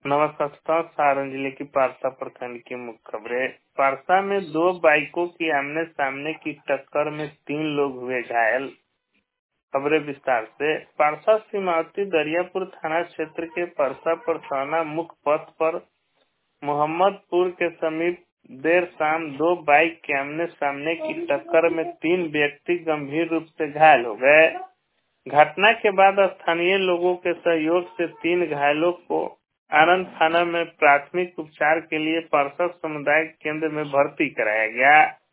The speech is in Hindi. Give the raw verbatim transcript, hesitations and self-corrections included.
नमस्कार। सारण जिले की पारसा प्रखंड की मुख्य खबरें। पारसा में दो बाइकों की आमने सामने की टक्कर में तीन लोग हुए घायल। खबरें विस्तार से। पारसा सीमावर्ती दरियापुर थाना क्षेत्र के पारसा परसौना मुख्य पथ पर मोहम्मदपुर के समीप देर शाम दो बाइक के आमने सामने की टक्कर में तीन व्यक्ति गंभीर रूप से घायल हो गए। घटना के बाद स्थानीय लोगों के सहयोग से तीन घायलों को आनंद थाना में प्राथमिक उपचार के लिए पारसा सामुदायिक केंद्र में भर्ती कराया गया।